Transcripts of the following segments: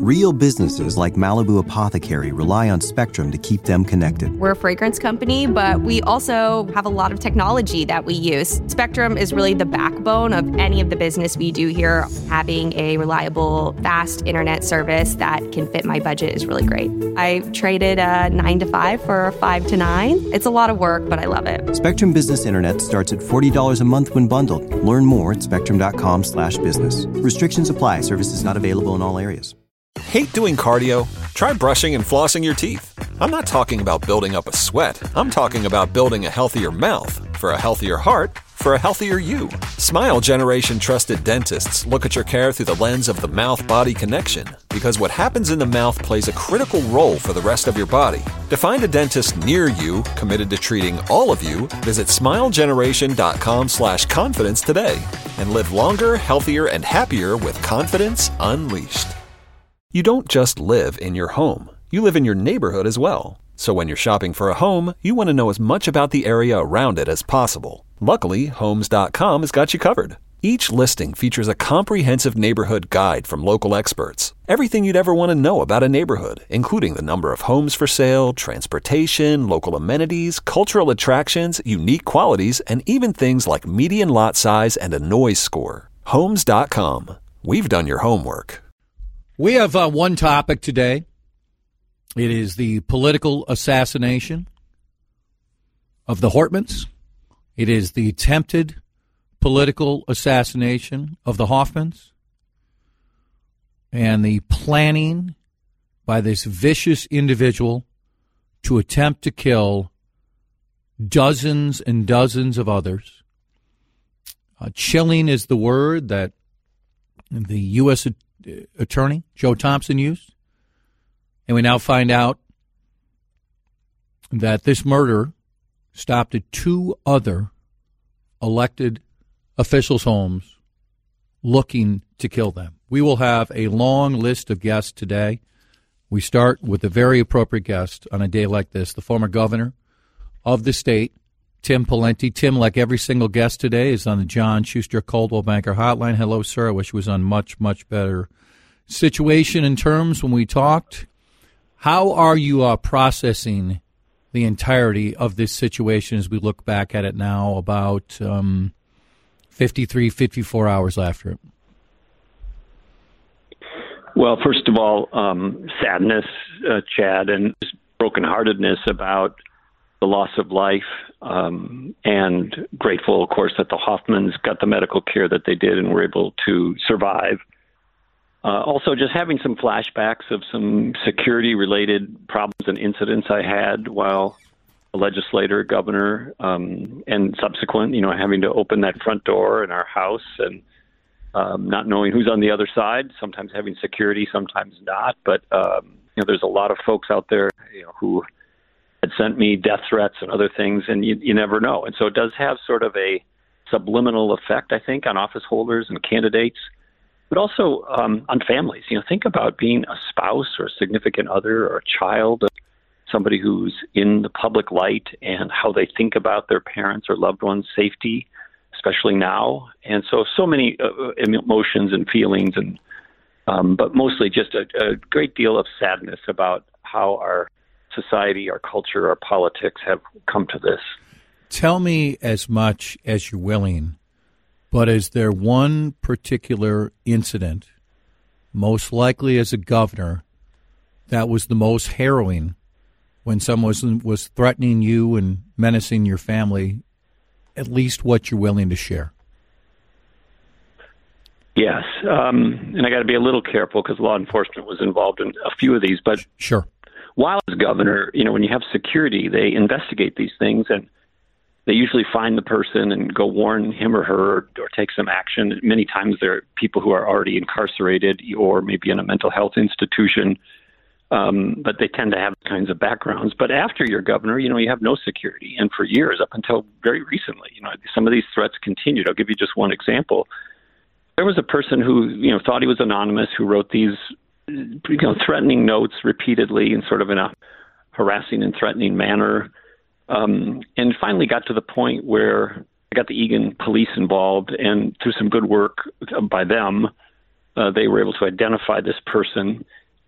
Real businesses like Malibu Apothecary rely on Spectrum to keep them connected. We're a fragrance company, but we also have a lot of technology that we use. Spectrum is really the backbone of any of the business we do here. Having a reliable, fast internet service that can fit my budget is really great. I traded a 9 to 5 for a 5 to 9. It's a lot of work, but I love it. Spectrum Business Internet starts at $40 a month when bundled. Learn more at spectrum.com/business. Restrictions apply. Services not available in all areas. Hate doing cardio? Try brushing and flossing your teeth. I'm not talking about building up a sweat. I'm talking about building a healthier mouth for a healthier heart for a healthier you. Smile Generation trusted dentists look at your care through the lens of the mouth-body connection, because what happens in the mouth plays a critical role for the rest of your body. To find a dentist near you committed to treating all of you, visit smilegeneration.com/confidence today and live longer, healthier, and happier with confidence unleashed. You don't just live in your home. You live in your neighborhood as well. So when you're shopping for a home, you want to know as much about the area around it as possible. Luckily, Homes.com has got you covered. Each listing features a comprehensive neighborhood guide from local experts. Everything you'd ever want to know about a neighborhood, including the number of homes for sale, transportation, local amenities, cultural attractions, unique qualities, and even things like median lot size and a noise score. Homes.com. We've done your homework. We have one topic today. It is the political assassination of the Hortmans. It is the attempted political assassination of the Hoffmans, and the planning by this vicious individual to attempt to kill dozens and dozens of others. Chilling is the word that the U.S. Attorney Joe Thompson used. And we now find out that this murder stopped at 2 other elected officials' homes looking to kill them. We will have a long list of guests today. We start with a very appropriate guest on a day like this, the former governor of the state, Tim Pawlenty. Tim, like every single guest today, is on the John Schuster Coldwell Banker Hotline. Hello, sir. I wish he was on much, much better situation in terms when we talked. How are you processing the entirety of this situation as we look back at it now, about 54 hours after it? Well, first of all, sadness, Chad, and brokenheartedness about the loss of life, and grateful, of course, that the Hoffmans got the medical care that they did and were able to survive. Also, just having some flashbacks of some security-related problems and incidents I had while a legislator, governor, and subsequent, having to open that front door in our house and not knowing who's on the other side, sometimes having security, sometimes not. But, there's a lot of folks out there, who had sent me death threats and other things, and you never know. And so it does have sort of a subliminal effect, I think, on office holders and candidates, but also on families. Think about being a spouse or a significant other or a child, somebody who's in the public light, and how they think about their parents or loved ones' safety, especially now. And so many emotions and feelings, and but mostly just a great deal of sadness about how our society, our culture, our politics have come to this. Tell me as much as you're willing, but is there one particular incident, most likely as a governor, that was the most harrowing when someone was threatening you and menacing your family, at least what you're willing to share? Yes, and I got to be a little careful because law enforcement was involved in a few of these. But sure, while as governor, when you have security, they investigate these things, and they usually find the person and go warn him or her or take some action. Many times they're people who are already incarcerated or maybe in a mental health institution, but they tend to have kinds of backgrounds. But after you're governor, you have no security. And for years, up until very recently, some of these threats continued. I'll give you just one example. There was a person who, thought he was anonymous, who wrote these, threatening notes repeatedly in sort of in a harassing and threatening manner. And finally got to the point where I got the Eagan police involved, and through some good work by them, they were able to identify this person.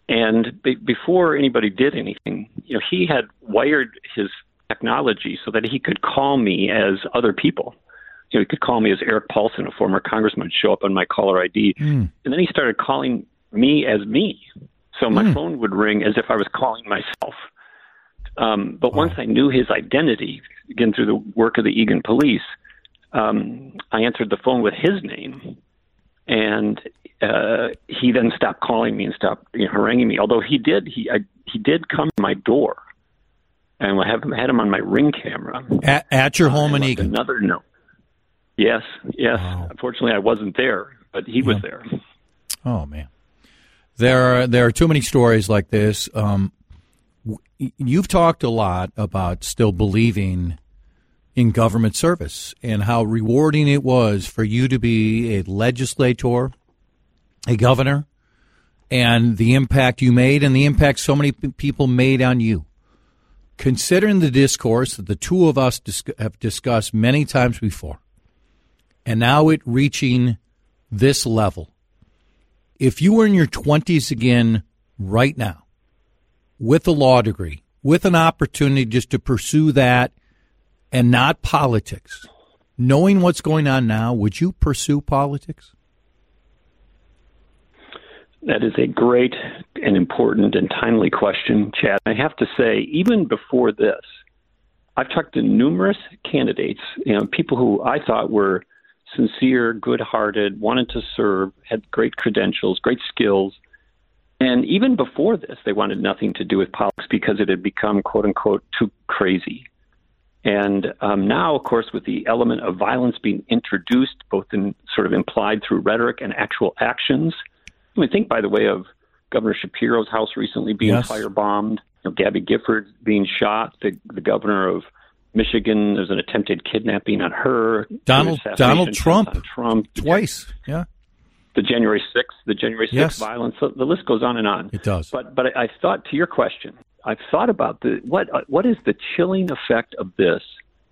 And before anybody did anything, he had wired his technology so that he could call me as other people. He could call me as Eric Paulson, a former congressman, would show up on my caller ID. And then he started calling me as me. So my phone would ring as if I was calling myself. But once I knew his identity, again, through the work of the Eagan police, I answered the phone with his name. And he then stopped calling me and stopped haranguing me. Although he did come to my door, and I had him on my Ring camera at your home in Eagan. Another note. Yes. Wow. Unfortunately, I wasn't there, but he was there. Oh man, there are too many stories like this. You've talked a lot about still believing in government service and how rewarding it was for you to be a legislator, a governor, and the impact you made and the impact so many people made on you. Considering the discourse that the two of us have discussed many times before, and now it reaching this level, if you were in your 20s again right now with a law degree, with an opportunity just to pursue that and not politics, knowing what's going on now, would you pursue politics? That is a great and important and timely question, Chad. I have to say, even before this, I've talked to numerous candidates, people who I thought were sincere, good-hearted, wanted to serve, had great credentials, great skills. And even before this, they wanted nothing to do with politics because it had become, quote-unquote, too crazy. And now, of course, with the element of violence being introduced, both in sort of implied through rhetoric and actual actions, I mean, think, by the way, of Governor Shapiro's house recently being firebombed, Gabby Gifford being shot, the governor of Michigan, there's an attempted kidnapping on her. Donald Trump twice, yeah. The January 6th violence. The list goes on and on. It does. But I thought, to your question, I've thought about what is the chilling effect of this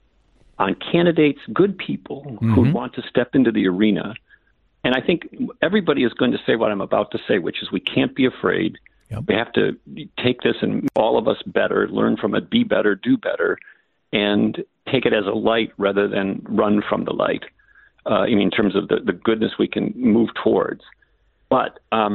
on candidates, good people who want to step into the arena. And I think everybody is going to say what I'm about to say, which is we can't be afraid. Yep. We have to take this and all of us better, learn from it, be better, do better, and take it as a light rather than run from the light. In terms of the goodness we can move towards. But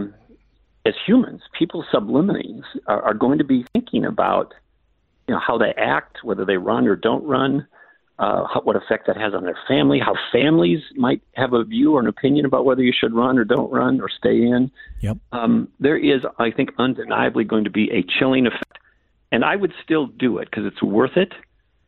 as humans, people subliminally are going to be thinking about how they act, whether they run or don't run, what effect that has on their family, how families might have a view or an opinion about whether you should run or don't run or stay in. Yep. There is, I think, undeniably going to be a chilling effect. And I would still do it because it's worth it,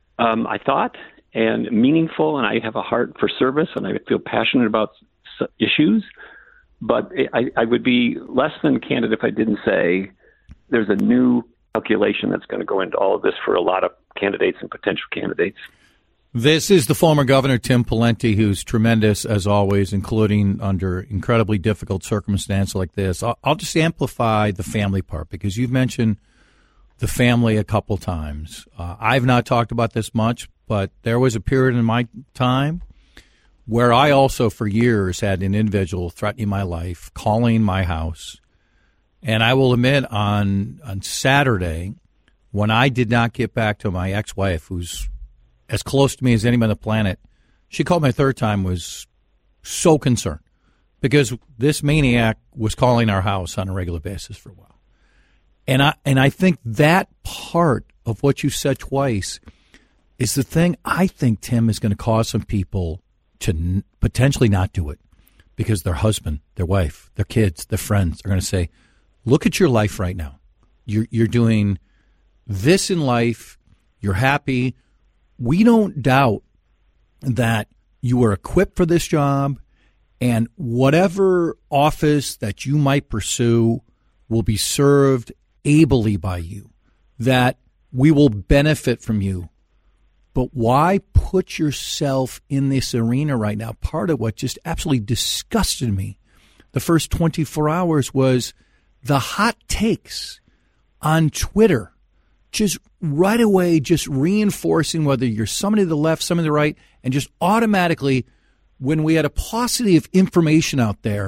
I thought, and meaningful, and I have a heart for service, and I feel passionate about issues. But I would be less than candid if I didn't say there's a new calculation that's going to go into all of this for a lot of candidates and potential candidates. This is the former governor, Tim Pawlenty, who's tremendous, as always, including under incredibly difficult circumstances like this. I'll just amplify the family part, because you've mentioned the family a couple times. I've not talked about this much, but there was a period in my time where I also, for years, had an individual threatening my life, calling my house. And I will admit, on Saturday, when I did not get back to my ex-wife, who's as close to me as anyone on the planet, she called me a third time, was so concerned, because this maniac was calling our house on a regular basis for a while. And I think that part of what you said twice is the thing I think, Tim, is going to cause some people to potentially not do it, because their husband, their wife, their kids, their friends are going to say, look at your life right now. You're doing this in life. You're happy. We don't doubt that you are equipped for this job, and whatever office that you might pursue will be served ably by you, that we will benefit from you. But why put yourself in this arena right now? Part of what just absolutely disgusted me the first 24 hours was the hot takes on Twitter, just right away, just reinforcing whether you're somebody to the left, somebody to the right, and just automatically, when we had a paucity of information out there,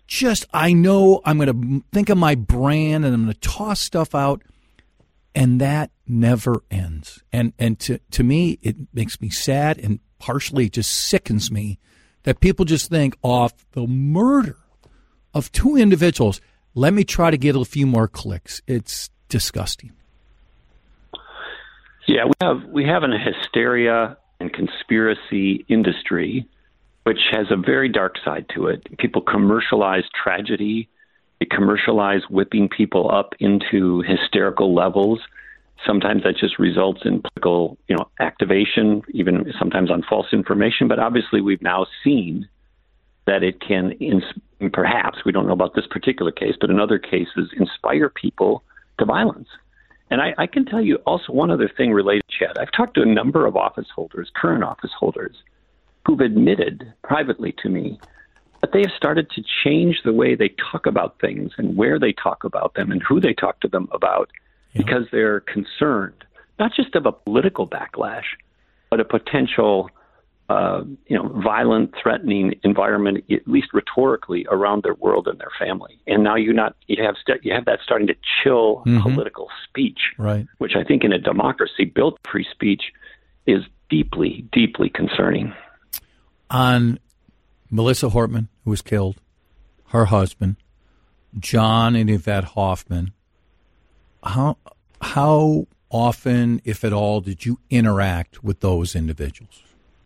I know I'm going to think of my brand and I'm going to toss stuff out, and that never ends. And to me, it makes me sad, and partially it just sickens me that people just think off the murder of two individuals, let me try to get a few more clicks. It's disgusting. Yeah, we have a hysteria and conspiracy industry which has a very dark side to it. People commercialize tragedy. They commercialize whipping people up into hysterical levels. Sometimes that just results in political, activation, even sometimes on false information. But obviously, we've now seen that it can, perhaps, we don't know about this particular case, but in other cases, inspire people to violence. And I can tell you also one other thing related, Chad. I've talked to a number of office holders, current office holders, who've admitted privately to me that they have started to change the way they talk about things and where they talk about them and who they talk to them about because they're concerned, not just of a political backlash, but a potential, violent, threatening environment, at least rhetorically, around their world and their family. And now you have that starting to chill political speech, right? Which I think in a democracy built free speech is deeply, deeply concerning. On Melissa Hortman, who was killed, her husband, John and Yvette Hoffman, how often, if at all, did you interact with those individuals?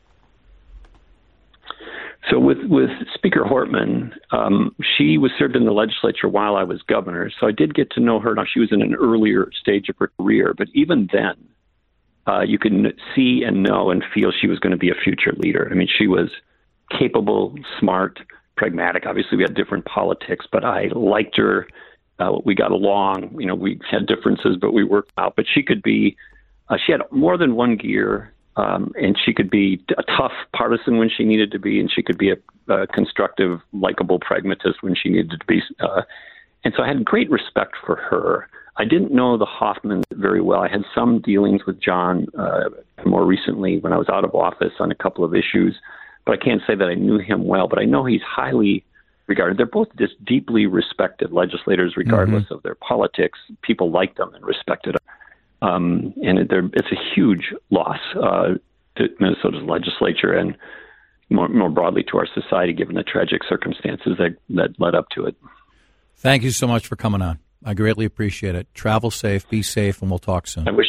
So with Speaker Hortman, she was served in the legislature while I was governor, so I did get to know her. Now, she was in an earlier stage of her career, but even then, you could see and know and feel she was going to be a future leader. I mean, she was capable, smart, pragmatic. Obviously, we had different politics, but I liked her. We got along. We had differences, but we worked out. But she could be, she had more than one gear, and she could be a tough partisan when she needed to be, and she could be a constructive, likable pragmatist when she needed to be. And so I had great respect for her. I didn't know the Hoffmans very well. I had some dealings with John more recently when I was out of office on a couple of issues, but I can't say that I knew him well. But I know he's highly regarded. They're both just deeply respected legislators, regardless of their politics. People like them and respected them. And it's a huge loss to Minnesota's legislature and more broadly to our society, given the tragic circumstances that led up to it. Thank you so much for coming on. I greatly appreciate it. Travel safe, be safe, and we'll talk soon. I wish,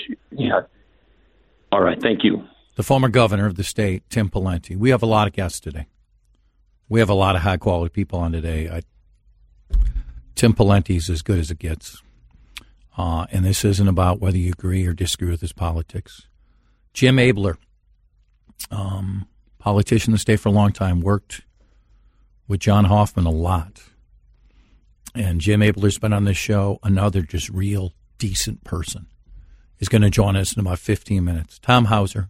All right, thank you. The former governor of the state, Tim Pawlenty. We have a lot of guests today. We have a lot of high-quality people on today. Tim Pawlenty is as good as it gets. And this isn't about whether you agree or disagree with his politics. Jim Abler, politician in the state for a long time, worked with John Hoffman a lot. And Jim Abler's been on this show. Another just real decent person is going to join us in about 15 minutes. Tom Hauser,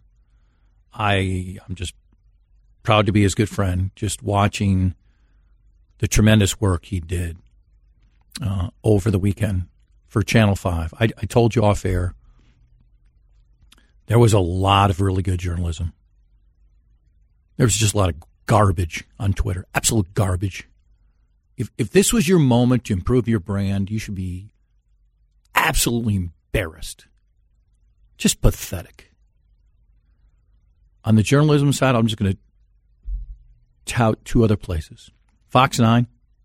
I'm just proud to be his good friend, just watching the tremendous work he did over the weekend for Channel 5. I told you off air, there was a lot of really good journalism. There was just a lot of garbage on Twitter, absolute garbage. If this was your moment to improve your brand, you should be absolutely embarrassed. Just pathetic. On the journalism side, I'm just going to tout two other places. Fox 9.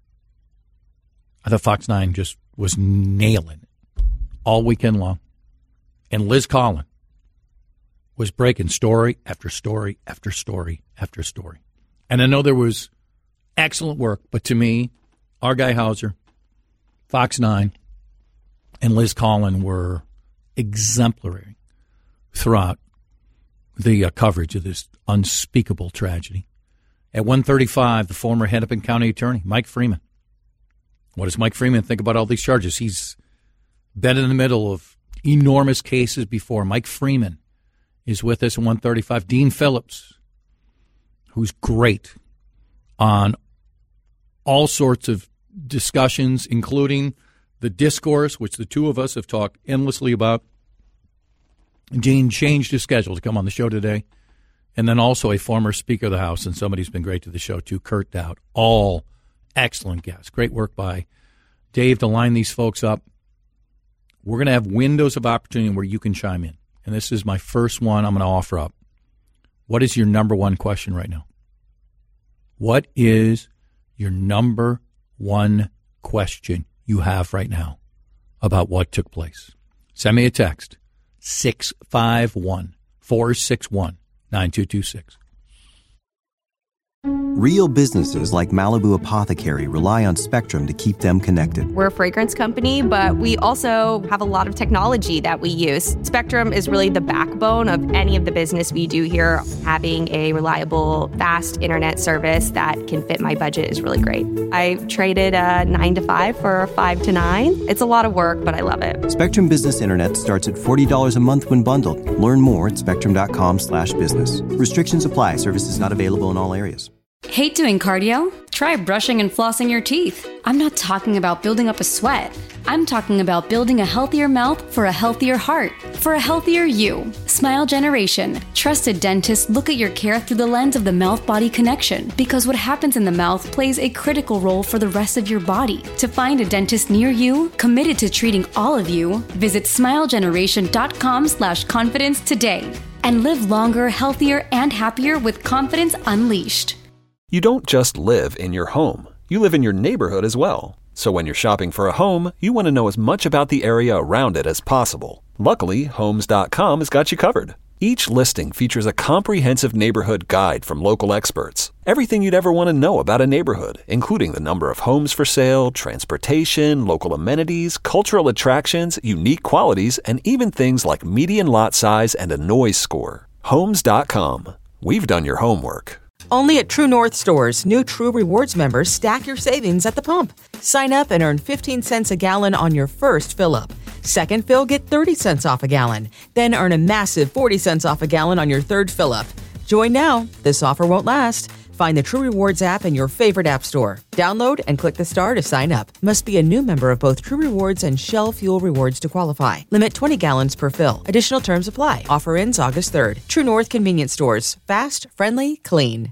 I thought Fox 9 just was nailing it all weekend long. And Liz Collin was breaking story after story after story after story. And I know there was excellent work, but to me, our guy Hauser, Fox 9, and Liz Collin were exemplary throughout the coverage of this unspeakable tragedy. At 1:35, the former Hennepin County Attorney, Mike Freeman. What does Mike Freeman think about all these charges? He's been in the middle of enormous cases before. Mike Freeman is with us at 1:35. Dean Phillips, who's great on all sorts of discussions, including the discourse, which the two of us have talked endlessly about. Dean changed his schedule to come on the show today. And then also a former Speaker of the House, and somebody who's been great to the show too, Kurt Dowd. All excellent guest. Great work by Dave to line these folks up. We're going to have windows of opportunity where you can chime in. And this is my first one I'm going to offer up. What is your number one question right now? What is your number one question you have right now about what took place? Send me a text, 651-461-9226. Real businesses like Malibu Apothecary rely on Spectrum to keep them connected. We're a fragrance company, but we also have a lot of technology that we use. Spectrum is really the backbone of any of the business we do here. Having a reliable, fast internet service that can fit my budget is really great. I traded a 9 to 5 for a 5 to 9. It's a lot of work, but I love it. Spectrum Business Internet starts at $40 a month when bundled. Learn more at spectrum.com/business. Restrictions apply. Services not available in all areas. Hate doing cardio? Try brushing and flossing your teeth. I'm not talking about building up a sweat. I'm talking about building a healthier mouth for a healthier heart, for a healthier you. Smile Generation. Trusted dentists look at your care through the lens of the mouth-body connection, because what happens in the mouth plays a critical role for the rest of your body. To find a dentist near you, committed to treating all of you, visit smilegeneration.com/confidence today and live longer, healthier, and happier with confidence unleashed. You don't just live in your home. You live in your neighborhood as well. So when you're shopping for a home, you want to know as much about the area around it as possible. Luckily, Homes.com has got you covered. Each listing features a comprehensive neighborhood guide from local experts. Everything you'd ever want to know about a neighborhood, including the number of homes for sale, transportation, local amenities, cultural attractions, unique qualities, and even things like median lot size and a noise score. Homes.com. We've done your homework. Only at True North stores, new True Rewards members stack your savings at the pump. Sign up and earn 15 cents a gallon on your first fill-up. Second fill, get 30 cents off a gallon. Then earn a massive 40 cents off a gallon on your third fill-up. Join now. This offer won't last. Find the True Rewards app in your favorite app store. Download and click the star to sign up. Must be a new member of both True Rewards and Shell Fuel Rewards to qualify. Limit 20 gallons per fill. Additional terms apply. Offer ends August 3rd. True North Convenience Stores. Fast, friendly, clean.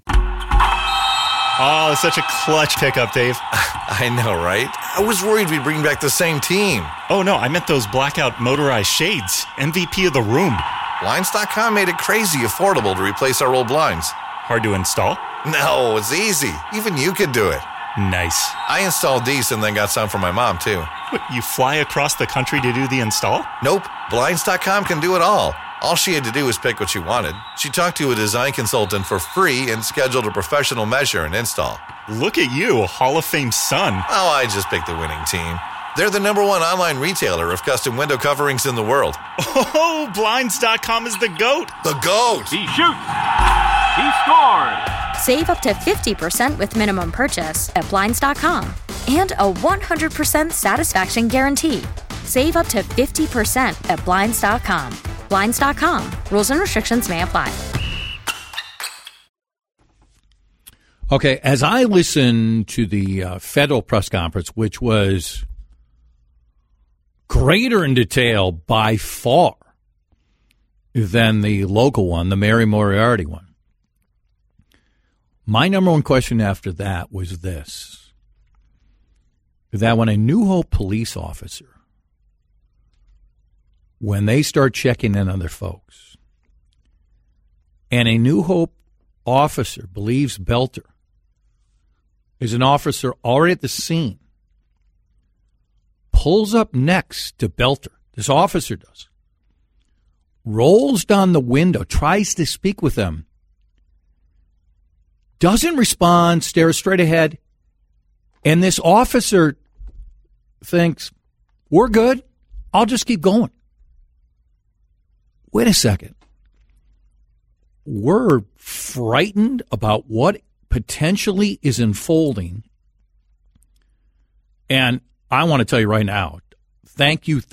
Oh, it's such a clutch pickup, Dave. I know, right? I was worried we'd bring back the same team. Oh, no, I meant those blackout motorized shades. MVP of the room. Blinds.com made it crazy affordable to replace our old blinds. Hard to install? No, it's easy. Even you could do it. Nice. I installed these and then got some for my mom, too. What, you fly across the country to do the install? Nope. Blinds.com can do it all. All she had to do was pick what she wanted. She talked to a design consultant for free and scheduled a professional measure and install. Look at you, Hall of Fame son. Oh, I just picked the winning team. They're the #1 online retailer of custom window coverings in the world. Oh, Blinds.com is the GOAT. The GOAT! He shoots. He scores. Save up to 50% with minimum purchase at Blinds.com. And a 100% satisfaction guarantee. Save up to 50% at Blinds.com. Blinds.com. Rules and restrictions may apply. Okay, as I listened to the federal press conference, which was greater in detail by far than the local one, the Mary Moriarty one, my number one question after that was this: that when a New Hope police officer, when they start checking in on their folks, and a New Hope officer believes Belter is an officer already at the scene, pulls up next to Belter, this officer does, rolls down the window, tries to speak with them, doesn't respond, stares straight ahead, and this officer thinks, we're good, I'll just keep going. Wait a second. We're frightened about what potentially is unfolding. And I want to tell you right now, thank you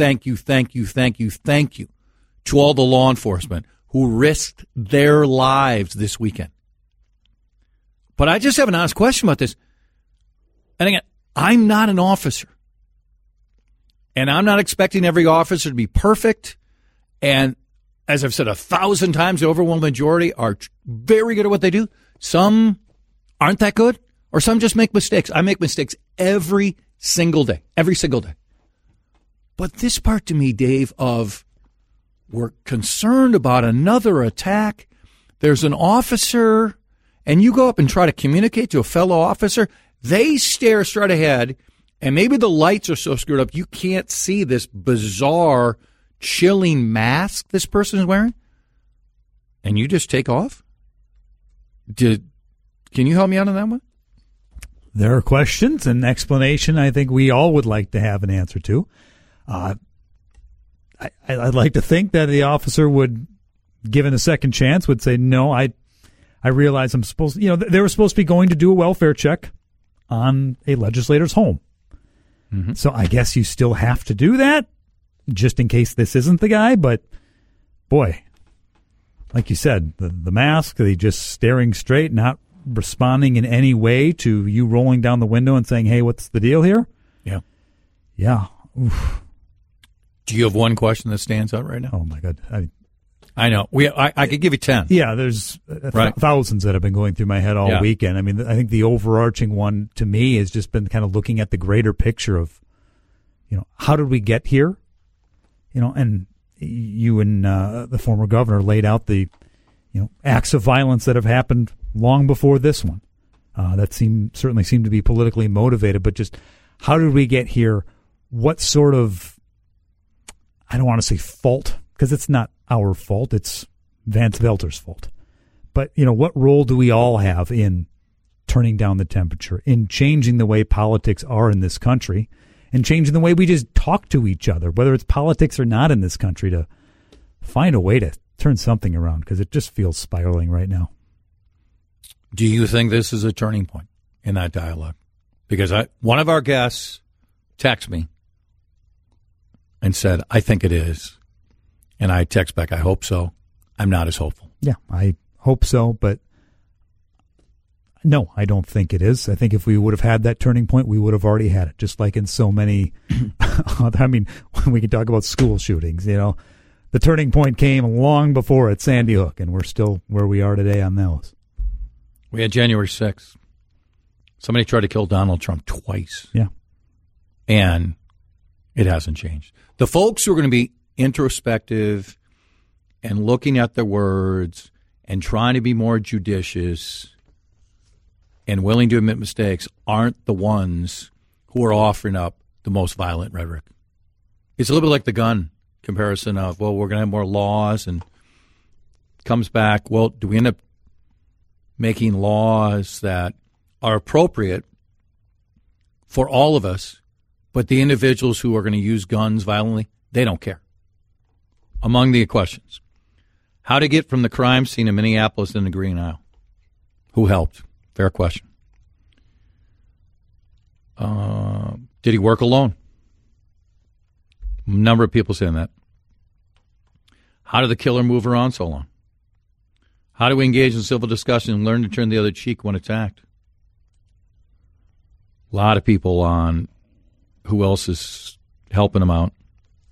to all the law enforcement who risked their lives this weekend. But I just have an honest question about this. And again, I'm not an officer. And I'm not expecting every officer to be perfect. And as I've said 1,000 times, the overwhelming majority are very good at what they do. Some aren't that good. Or some just make mistakes. I make mistakes every single day. Every single day. But this part to me, Dave, of we're concerned about another attack. There's an officer, and you go up and try to communicate to a fellow officer. They stare straight ahead, and maybe the lights are so screwed up you can't see this bizarre, chilling mask this person is wearing. And you just take off? Can you help me out on that one? There are questions and explanation I think we all would like to have an answer to. I'd like to think that the officer would, given a second chance, would say, no, I realize I'm supposed to, they were supposed to be going to do a welfare check on a legislator's home. Mm-hmm. So I guess you still have to do that just in case this isn't the guy. But boy, like you said, the mask, they just staring straight, not responding in any way to you rolling down the window and saying, hey, what's the deal here? Yeah. Yeah. Oof. Do you have one question that stands out right now? Oh, my God. I know. I could give you 10. Yeah, there's thousands that have been going through my head all weekend. I mean, I think the overarching one to me has just been kind of looking at the greater picture of, how did we get here? And you and the former governor laid out the, acts of violence that have happened long before this one that certainly seemed to be politically motivated. But just how did we get here? What sort of, I don't want to say fault, because it's not our fault. It's Vance Velter's fault. But, what role do we all have in turning down the temperature, in changing the way politics are in this country, and changing the way we just talk to each other, whether it's politics or not in this country, to find a way to turn something around, because it just feels spiraling right now. Do you think this is a turning point in that dialogue? Because one of our guests texted me and said, I think it is. And I text back, I hope so. I'm not as hopeful. Yeah, I hope so, but no, I don't think it is. I think if we would have had that turning point, we would have already had it, just like in so many, I mean, when we can talk about school shootings, the turning point came long before at Sandy Hook, and we're still where we are today on those. We had January 6th. Somebody tried to kill Donald Trump twice. Yeah. And it hasn't changed. The folks who are going to be introspective and looking at their words and trying to be more judicious and willing to admit mistakes aren't the ones who are offering up the most violent rhetoric. It's a little bit like the gun comparison of, well, we're going to have more laws, and comes back, well, do we end up making laws that are appropriate for all of us, but the individuals who are going to use guns violently, they don't care? Among the questions, how to get from the crime scene in Minneapolis in the Green Isle. Who helped? Fair question. Did he work alone? A number of people saying that. How did the killer move around so long? How do we engage in civil discussion and learn to turn the other cheek when attacked? A lot of people on who else is helping them out.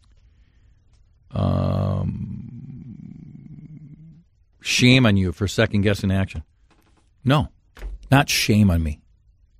Shame on you for second-guessing action. No, not shame on me.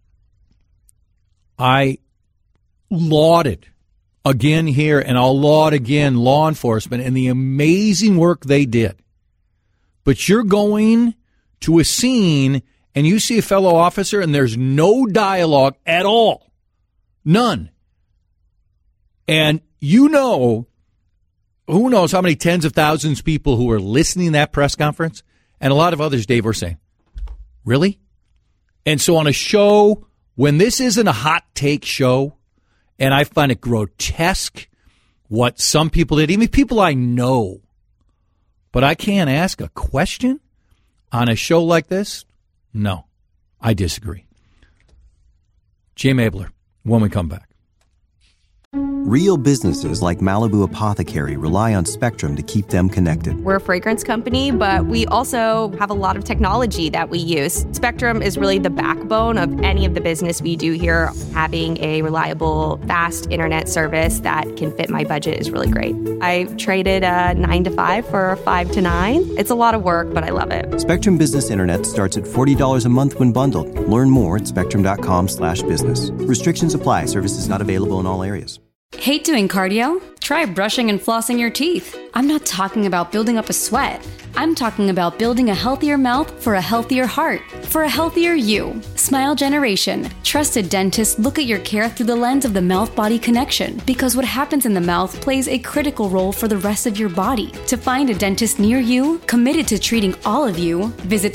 I lauded again here, and I'll laud again law enforcement and the amazing work they did. But you're going to a scene and you see a fellow officer and there's no dialogue at all. None. And who knows how many tens of thousands of people who are listening to that press conference, and a lot of others, Dave, were saying, really? And so on a show, when this isn't a hot take show, and I find it grotesque what some people did, even people I know, but I can't ask a question on a show like this? No, I disagree. Jim Abler, when we come back. Real businesses like Malibu Apothecary rely on Spectrum to keep them connected. We're a fragrance company, but we also have a lot of technology that we use. Spectrum is really the backbone of any of the business we do here. Having a reliable, fast internet service that can fit my budget is really great. I traded a 9 to 5 for a 5 to 9. It's a lot of work, but I love it. Spectrum Business Internet starts at $40 a month when bundled. Learn more at spectrum.com/business. Restrictions apply. Services not available in all areas. Hate doing cardio? Try brushing and flossing your teeth. I'm not talking about building up a sweat. I'm talking about building a healthier mouth for a healthier heart, for a healthier you. Smile Generation. Trusted dentists look at your care through the lens of the mouth-body connection, because what happens in the mouth plays a critical role for the rest of your body. To find a dentist near you, committed to treating all of you, visit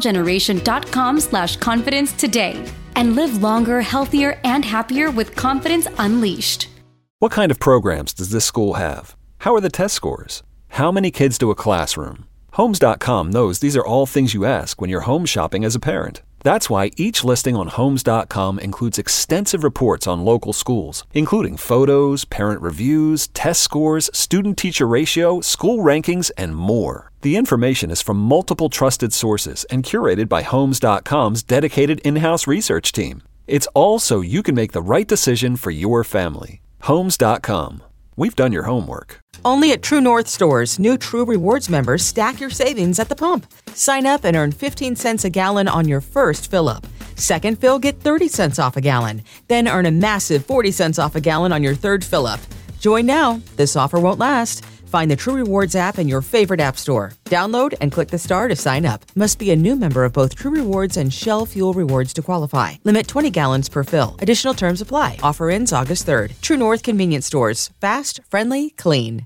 smilegeneration.com/confidence today and live longer, healthier, and happier with Confidence Unleashed. What kind of programs does this school have? How are the test scores? How many kids do a classroom? Homes.com knows these are all things you ask when you're home shopping as a parent. That's why each listing on Homes.com includes extensive reports on local schools, including photos, parent reviews, test scores, student-teacher ratio, school rankings, and more. The information is from multiple trusted sources and curated by Homes.com's dedicated in-house research team. It's all so you can make the right decision for your family. Homes.com. We've done your homework. Only at True North stores, new True Rewards members stack your savings at the pump. Sign up and earn 15 cents a gallon on your first fill-up. Second fill, get 30 cents off a gallon. Then earn a massive 40 cents off a gallon on your third fill-up. Join now. This offer won't last. Find the True Rewards app in your favorite app store. Download and click the star to sign up. Must be a new member of both True Rewards and Shell Fuel Rewards to qualify. Limit 20 gallons per fill. Additional terms apply. Offer ends August 3rd. True North Convenience Stores. Fast, friendly, clean.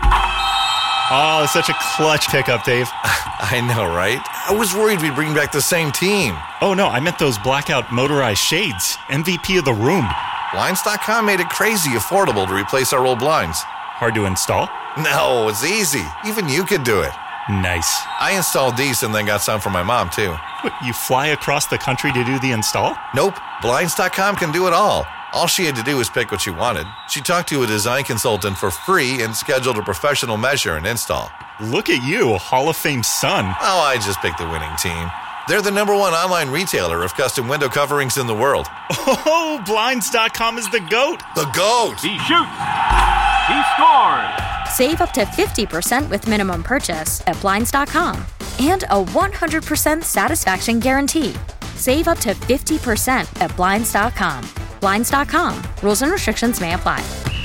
Oh, such a clutch pickup, Dave. I know, right? I was worried we'd bring back the same team. Oh, no, I meant those blackout motorized shades. MVP of the room. Blinds.com made it crazy affordable to replace our old blinds. Hard to install? No, it's easy. Even you could do it. Nice. I installed these and then got some for my mom, too. What, you fly across the country to do the install? Nope. Blinds.com can do it all. All she had to do was pick what she wanted. She talked to a design consultant for free and scheduled a professional measure and install. Look at you, a Hall of Fame son. Oh, I just picked the winning team. They're the #1 online retailer of custom window coverings in the world. Oh, Blinds.com is the GOAT. The GOAT! He shoots! He scores! Save up to 50% with minimum purchase at Blinds.com. And a 100% satisfaction guarantee. Save up to 50% at Blinds.com. Blinds.com. Rules and restrictions may apply.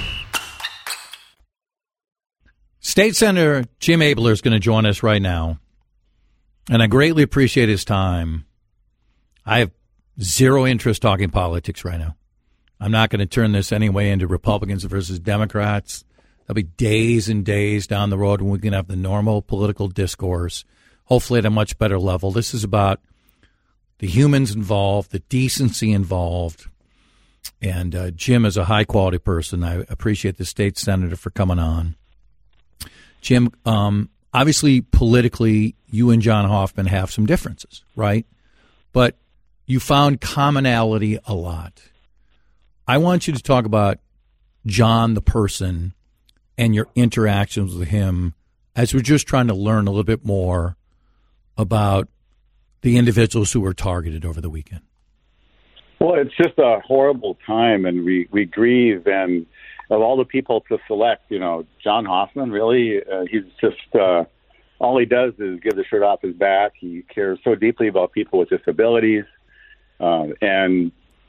State Senator Jim Abler is going to join us right now, and I greatly appreciate his time. I have zero interest talking politics right now. I'm not going to turn this anyway into Republicans versus Democrats. There'll be days and days down the road when we can have the normal political discourse, hopefully at a much better level. This is about the humans involved, the decency involved, and Jim is a high-quality person. I appreciate the state senator for coming on. Jim, obviously, politically, you and John Hoffman have some differences, right? But you found commonality a lot. I want you to talk about John, the person, and your interactions with him as we're just trying to learn a little bit more about the individuals who were targeted over the weekend. Well, it's just a horrible time, and we grieve. And of all the people to select, John Hoffman, really, he's just all he does is give the shirt off his back. He cares so deeply about people with disabilities, and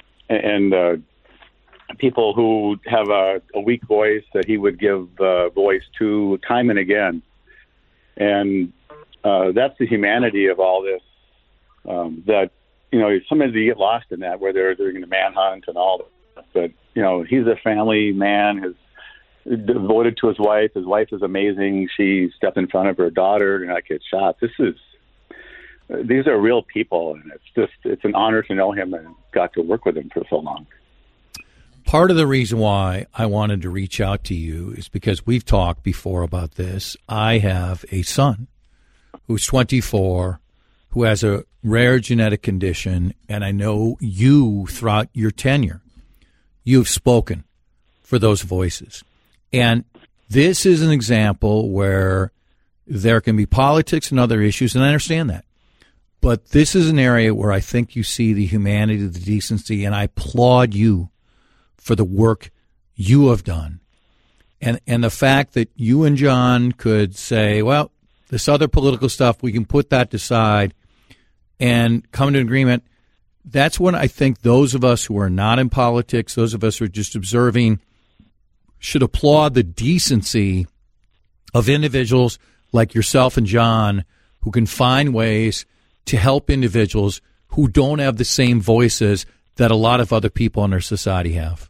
people who have a weak voice that he would give voice to time and again. And that's the humanity of all this. That sometimes you get lost in that, where they're doing the manhunt and all that. But he's a family man. Is devoted to his wife. His wife is amazing. She stepped in front of her daughter to not get shot. These are real people, and it's an honor to know him and got to work with him for so long. Part of the reason why I wanted to reach out to you is because we've talked before about this. I have a son who's 24, who has a rare genetic condition, and I know you, throughout your tenure, you've spoken for those voices. And this is an example where there can be politics and other issues, and I understand that. But this is an area where I think you see the humanity, the decency, and I applaud you for the work you have done. And the fact that you and John could say, well, this other political stuff, we can put that aside and come to an agreement. That's when I think those of us who are not in politics, those of us who are just observing, should applaud the decency of individuals like yourself and John who can find ways to help individuals who don't have the same voices that a lot of other people in our society have.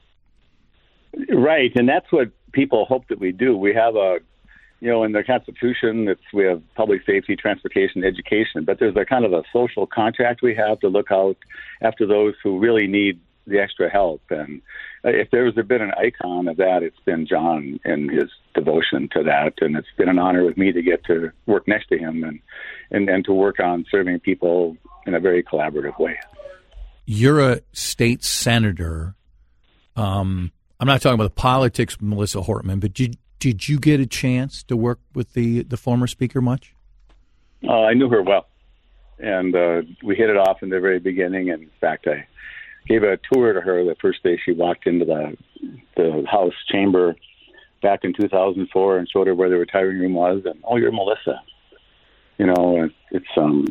Right, and that's what people hope that we do. We have in the Constitution, we have public safety, transportation, education, but there's a kind of a social contract we have to look out after those who really need the extra help. And if there's been an icon of that, it's been John and his devotion to that. And it's been an honor with me to get to work next to him and to work on serving people in a very collaborative way. You're a state senator. I'm not talking about the politics of Melissa Hortman, but did you get a chance to work with the former speaker much? I knew her well, and we hit it off in the very beginning. And in fact, I gave a tour to her the first day she walked into the House chamber back in 2004 and showed her where the retiring room was. And, oh, you're Melissa. It's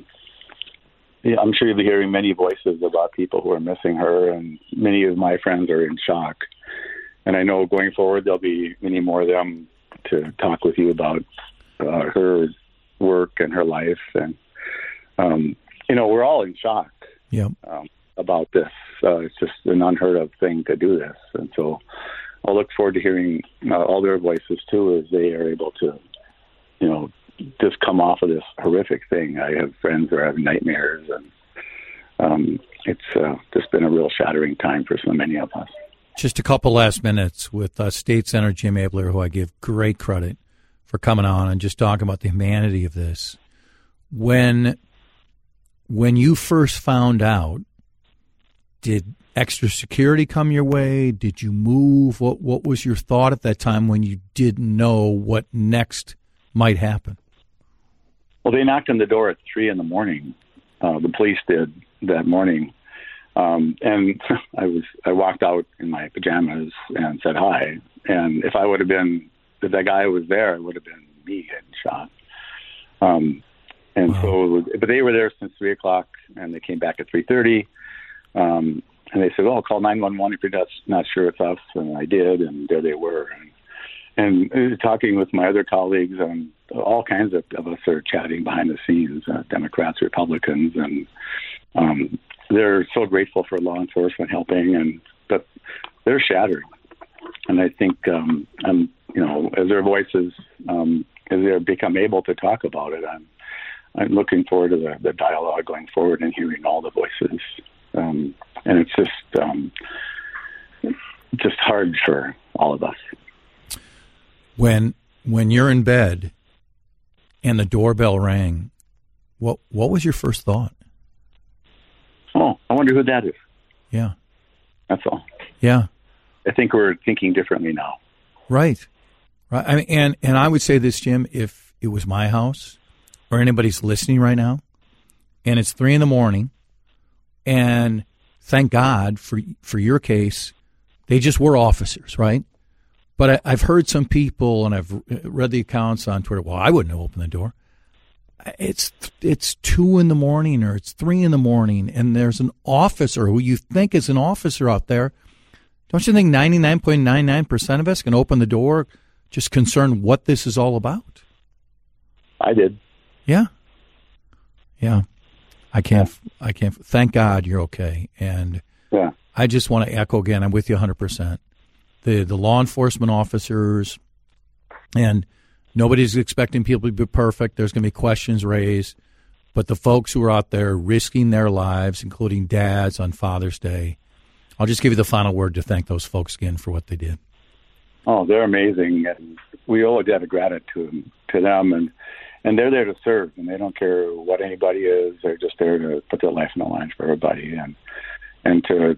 I'm sure you'll be hearing many voices about people who are missing her, and many of my friends are in shock. And I know going forward there'll be many more of them to talk with you about her work and her life. And, we're all in shock about this. It's just an unheard of thing to do this. And so I'll look forward to hearing all their voices, too, as they are able to, just come off of this horrific thing. I have friends who are having nightmares, and it's just been a real shattering time for so many of us. Just a couple last minutes with State Senator Jim Abler, who I give great credit for coming on and just talking about the humanity of this. When you first found out, did extra security come your way? Did you move? What was your thought at that time when you didn't know what next might happen? Well, they knocked on the door at 3 a.m. The police did that morning. And I walked out in my pajamas and said hi. And if that guy was there, it would have been me getting shot. But they were there since 3 o'clock, and they came back at 3:30. And they said, "Oh, call 911 if you're not sure it's us." And I did, and there they were. And talking with my other colleagues, and all kinds of us are chatting behind the scenes, Democrats, Republicans, and they're so grateful for law enforcement helping, but they're shattered. And I think, as their voices, as they become able to talk about it, I'm looking forward to the dialogue going forward and hearing all the voices. And it's just hard for all of us. When you're in bed and the doorbell rang, what was your first thought? Oh, I wonder who that is. Yeah. That's all. Yeah. I think we're thinking differently now. Right. I mean, and I would say this, Jim, if it was my house or anybody's listening right now and it's 3 a.m, and thank God for your case, they just were officers, right? But I've heard some people, and I've read the accounts on Twitter, well, I wouldn't have opened the door. It's 2 a.m. or it's 3 a.m, and there's an officer who you think is an officer out there. Don't you think 99.99% of us can open the door just concerned what this is all about? I did. Yeah. Yeah. I can't. Thank God you're okay. And I just want to echo again, I'm with you 100%. The law enforcement officers, and nobody's expecting people to be perfect. There's going to be questions raised. But the folks who are out there risking their lives, including dads on Father's Day, I'll just give you the final word to thank those folks again for what they did. Oh, they're amazing. And we owe a debt of gratitude to them. And they're there to serve, and they don't care what anybody is. They're just there to put their life on the line for everybody. And to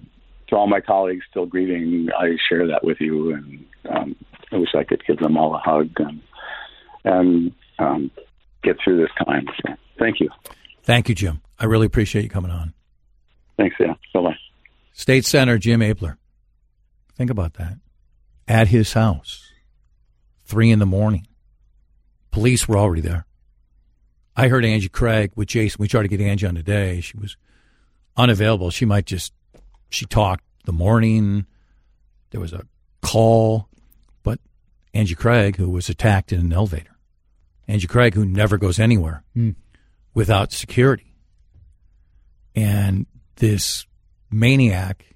to all my colleagues still grieving, I share that with you, and I wish I could give them all a hug and get through this time. So, thank you. Thank you, Jim. I really appreciate you coming on. Thanks, yeah. Bye-bye. State Senator Jim Abler. Think about that. At his house, 3 a.m. Police were already there. I heard Angie Craig with Jason. We tried to get Angie on today. She was unavailable. She talked the morning. There was a call. But Angie Craig, who was attacked in an elevator. Angie Craig, who never goes anywhere without security. And this maniac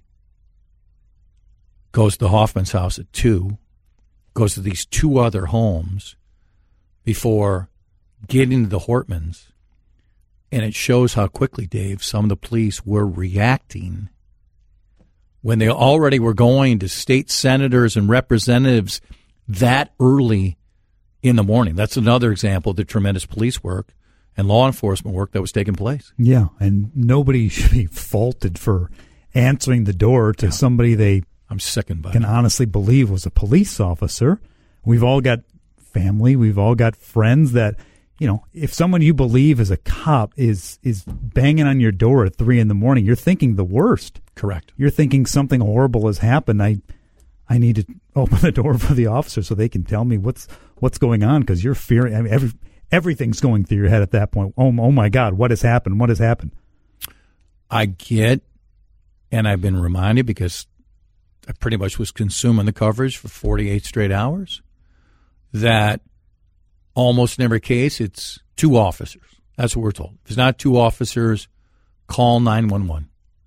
goes to Hoffman's house at 2, goes to these 2 other homes before getting to the Hortmans. And it shows how quickly, Dave, some of the police were reacting when they already were going to state senators and representatives that early in the morning. That's another example of the tremendous police work and law enforcement work that was taking place. Yeah, and nobody should be faulted for answering the door to somebody they can honestly believe was a police officer. We've all got family. We've all got friends that, if someone you believe is a cop is banging on your door at 3 a.m, you're thinking the worst. Correct. You're thinking something horrible has happened. I need to open the door for the officer so they can tell me what's going on, because you're fearing. I mean, everything's going through your head at that point. Oh my God, what has happened? What has happened? I get, and I've been reminded because I pretty much was consuming the coverage for 48 straight hours, that almost in every case it's 2 officers. That's what we're told. If it's not 2 officers, call 911.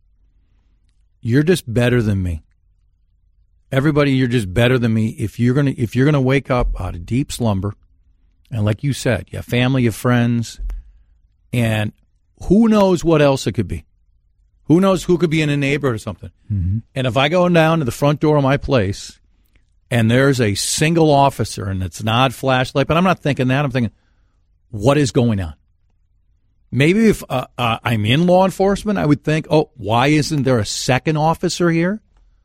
You're just better than me. Everybody, you're just better than me. If you're gonna wake up out of deep slumber, and like you said, you have family, you have friends, and who knows what else it could be. Who knows who could be in a neighborhood or something. Mm-hmm. And if I go down to the front door of my place and there's a single officer and it's not flashlight, but I'm not thinking that. I'm thinking, what is going on? Maybe if I'm in law enforcement, I would think, why isn't there a second officer here?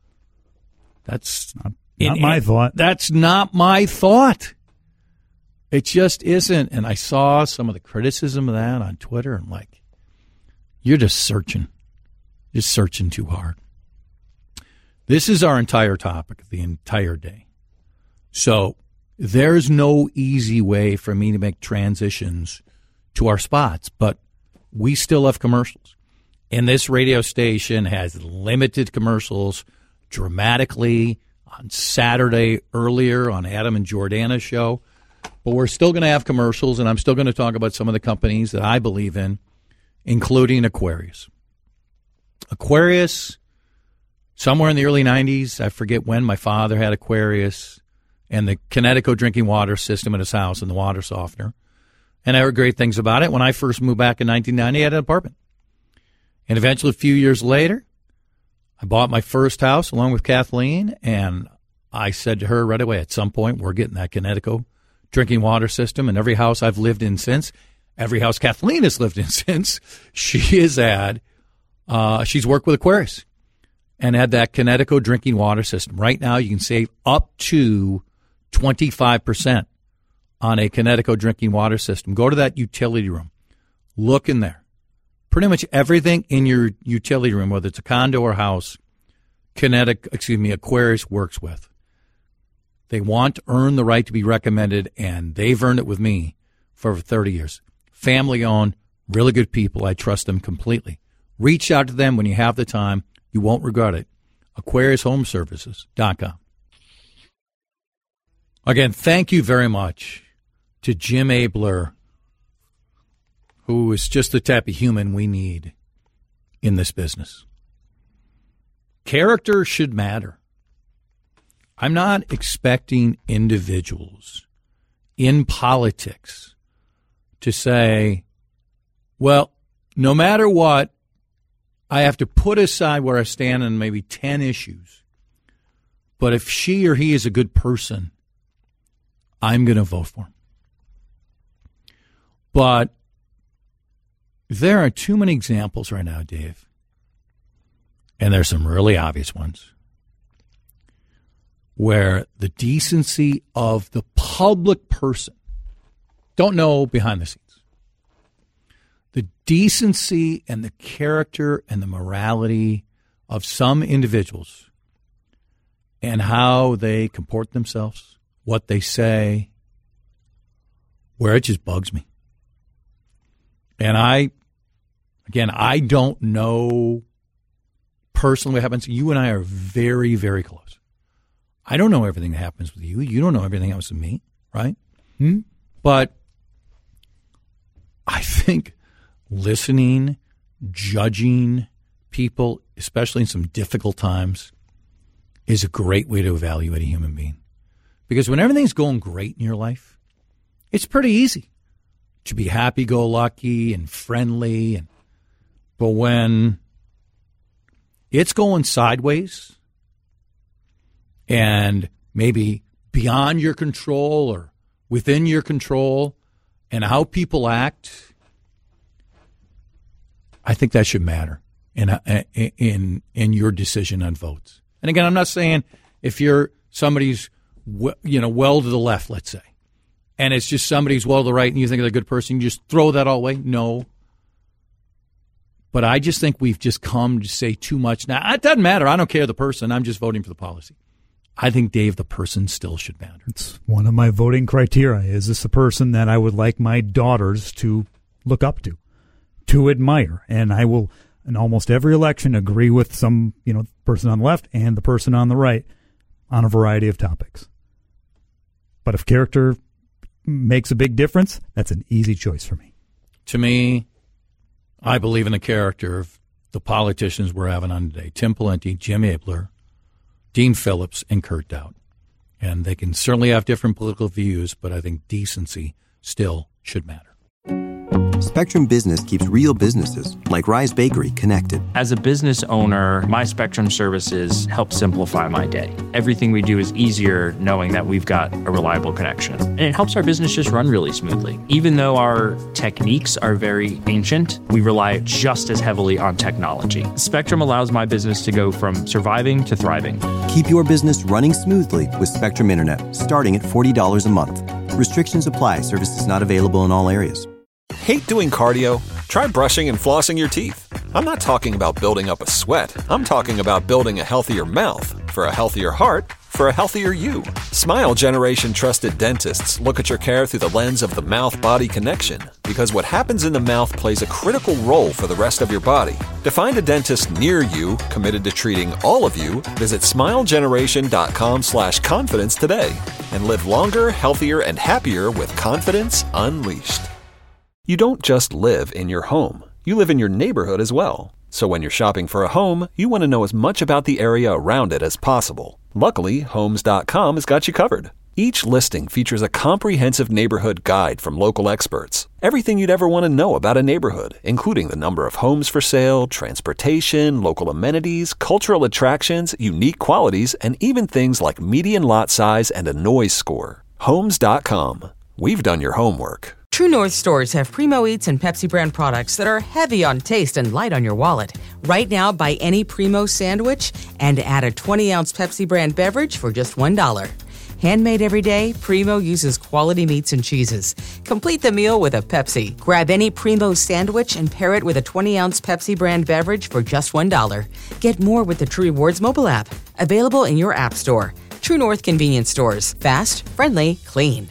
That's not my thought. That's not my thought. It just isn't. And I saw some of the criticism of that on Twitter. And you're just searching. Just searching too hard. This is our entire topic the entire day. So there's no easy way for me to make transitions to our spots, but we still have commercials. And this radio station has limited commercials dramatically on Saturday earlier on Adam and Jordana's show. But we're still going to have commercials, and I'm still going to talk about some of the companies that I believe in, including Aquarius. Aquarius, somewhere in the early 90s, I forget when, my father had Aquarius and the Connecticut drinking water system at his house and the water softener. And I heard great things about it. When I first moved back in 1990, I had an apartment. And eventually, a few years later, I bought my first house along with Kathleen, and I said to her right away, at some point, we're getting that Connecticut drinking water system. And every house I've lived in since, every house Kathleen has lived in since, she's worked with Aquarius and had that Connecticut drinking water system. Right now, you can save up to 25% on a Connecticut drinking water system. Go to that utility room. Look in there. Pretty much everything in your utility room, whether it's a condo or house, Aquarius works with. They want to earn the right to be recommended, and they've earned it with me for over 30 years. Family-owned, really good people. I trust them completely. Reach out to them when you have the time. You won't regret it. AquariusHomeservices.com. Again, thank you very much to Jim Abler, who is just the type of human we need in this business. Character should matter. I'm not expecting individuals in politics to say, well, no matter what, I have to put aside where I stand on maybe 10 issues. But if she or he is a good person, I'm going to vote for him. But there are too many examples right now, Dave. and there's some really obvious ones, where the decency of the public person, don't know behind the scenes, the decency and the character and the morality of some individuals and how they comport themselves, what they say, where it just bugs me. And I don't know personally what happens. You and I are very, very close. I don't know everything that happens with you. You don't know everything that happens with me, right? But I think listening, judging people, especially in some difficult times, is a great way to evaluate a human being. Because when everything's going great in your life, it's pretty easy to be happy-go-lucky and friendly. But when it's going sideways and maybe beyond your control or within your control and how people act, I think that should matter in your decision on votes. And again, I'm not saying if you're somebody's well to the left, let's say, and it's just somebody's well to the right and you think they're a good person, you just throw that all away. No. But I just think we've just come to say too much. Now, it doesn't matter. I don't care the person. I'm just voting for the policy. I think, Dave, the person still should matter. It's one of my voting criteria. Is this a person that I would like my daughters to look up to admire? And I will, in almost every election, agree with some, person on the left and the person on the right on a variety of topics. But if character makes a big difference, that's an easy choice for me. To me, I believe in the character of the politicians we're having on today. Tim Pawlenty, Jim Abler, Dean Phillips, and Kurt Dowd. And they can certainly have different political views, but I think decency still should matter. Spectrum Business keeps real businesses, like Rise Bakery, connected. As a business owner, my Spectrum services help simplify my day. Everything we do is easier knowing that we've got a reliable connection. And it helps our business just run really smoothly. Even though our techniques are very ancient, we rely just as heavily on technology. Spectrum allows my business to go from surviving to thriving. Keep your business running smoothly with Spectrum Internet, starting at $40 a month. Restrictions apply. Services not available in all areas. Hate doing cardio? Try brushing and flossing your teeth. I'm not talking about building up a sweat. I'm talking about building a healthier mouth for a healthier heart for a healthier you. Smile Generation trusted dentists look at your care through the lens of the mouth-body connection, because what happens in the mouth plays a critical role for the rest of your body. To find a dentist near you committed to treating all of you, visit smilegeneration.com/confidence today and live longer, healthier, and happier with confidence unleashed. You don't just live in your home. You live in your neighborhood as well. So when you're shopping for a home, you want to know as much about the area around it as possible. Luckily, Homes.com has got you covered. Each listing features a comprehensive neighborhood guide from local experts. Everything you'd ever want to know about a neighborhood, including the number of homes for sale, transportation, local amenities, cultural attractions, unique qualities, and even things like median lot size and a noise score. Homes.com. We've done your homework. True North stores have Primo Eats and Pepsi brand products that are heavy on taste and light on your wallet. Right now, buy any Primo sandwich and add a 20-ounce Pepsi brand beverage for just $1. Handmade every day, Primo uses quality meats and cheeses. Complete the meal with a Pepsi. Grab any Primo sandwich and pair it with a 20-ounce Pepsi brand beverage for just $1. Get more with the True Rewards mobile app. Available in your app store. True North convenience stores. Fast, friendly, clean.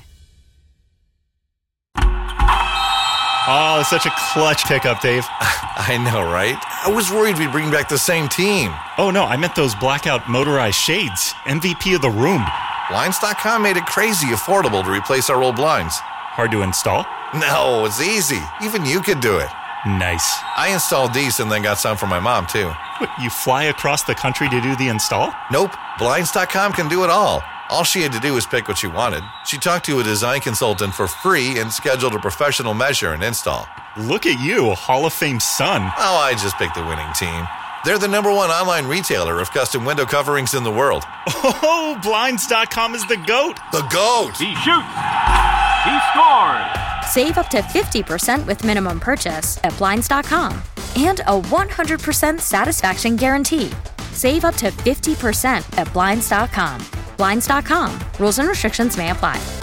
Oh, such a clutch pickup, Dave. I know, right? I was worried we'd bring back the same team. Oh, no, I meant those blackout motorized shades. MVP of the room. Blinds.com made it crazy affordable to replace our old blinds. Hard to install? No, it's easy. Even you could do it. Nice. I installed these and then got some for my mom, too. What, you fly across the country to do the install? Nope. Blinds.com can do it all. All she had to do was pick what she wanted. She talked to a design consultant for free and scheduled a professional measure and install. Look at you, a Hall of Fame son. Oh, I just picked the winning team. They're the #1 online retailer of custom window coverings in the world. Oh, Blinds.com is the GOAT. The GOAT. He shoots. He scores. Save up to 50% with minimum purchase at Blinds.com. and a 100% satisfaction guarantee. Save up to 50% at Blinds.com. Blinds.com. Rules and restrictions may apply.